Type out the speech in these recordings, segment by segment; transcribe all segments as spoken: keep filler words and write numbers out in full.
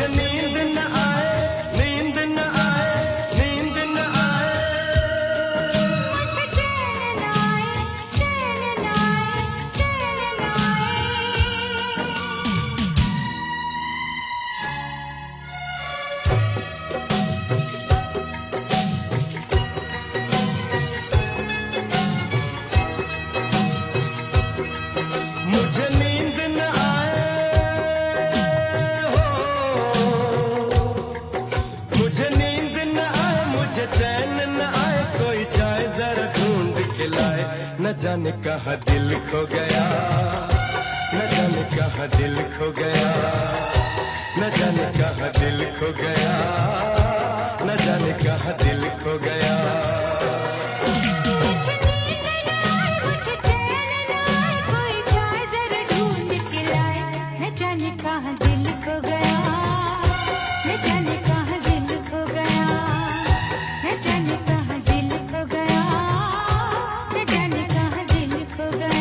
मुझे नींद न आए, नींद न आए, नींद न आए, मुझे चैन न आए, चैन न आए, चैन न आए। मुझे नींद न मुझे नींद न आए, मुझे चैन न आए, कोई जाए जरा ढूंढ के लाए। न जाने कहाँ दिल खो गया, न जाने कहाँ दिल खो गया, न जाने कहाँ दिल खो गया, न जाने कहाँ दिल खो गया। मुझे नींद न आए, मुझे चैन न आए, कोई जाए जरा ढूंढ के लाए। न जाने कहाँ दिल खो गया, न जाने कहाँ दिल खो गया, न जाने कहाँ दिल खो गया, न जाने कहाँ दिल खो गया।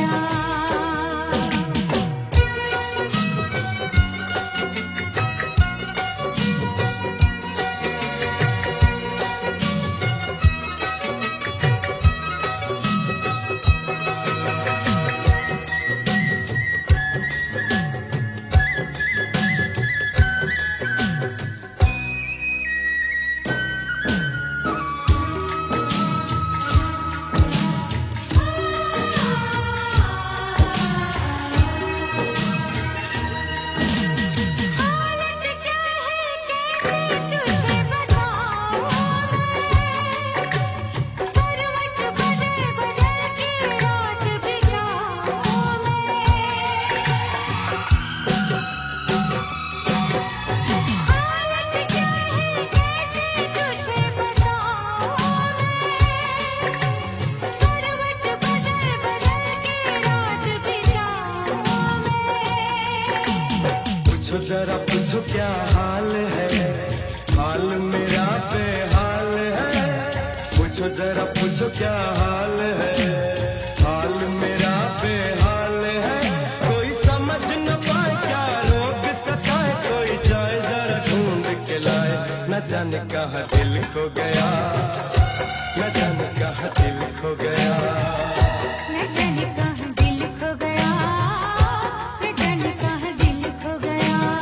जरा पूछो क्या हाल है, हाल मेरा बेहाल है। पूछो जरा पूछो क्या हाल है, हाल मेरा बेहाल है। कोई समझ न पाए क्या रोग सताए, कोई जाए जरा ढूंढ के लाए। न जाने कहाँ दिल खो गया, न जाने कहाँ दिल खो गया, न जाने कहाँ दिल खो गया, न जाने कहाँ दिल खो गया।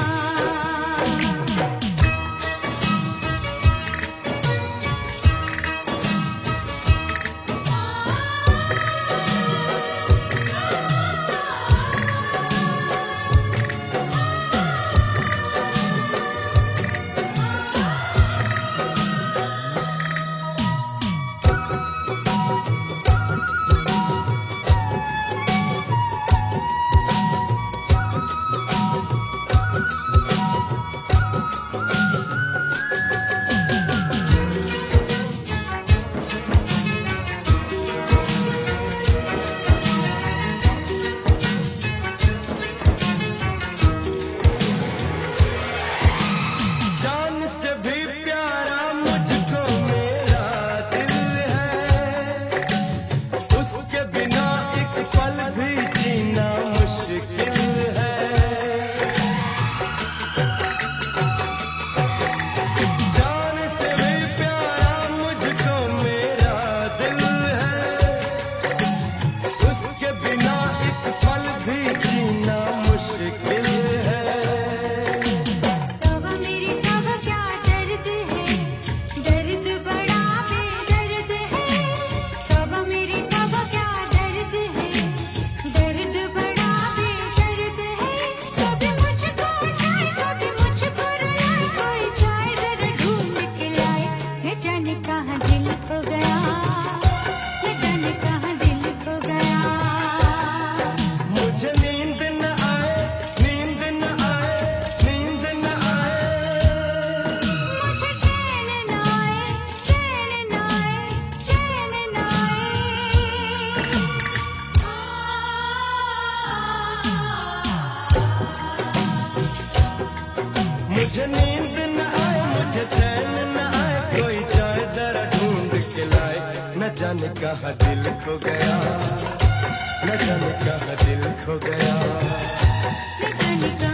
मुझे नींद न आए, मुझे चैन न आए, कोई जाए जरा ढूंढ के लाए। न जाने कहाँ दिल खो गया, न जाने कहाँ दिल खो गया, न जाने कहाँ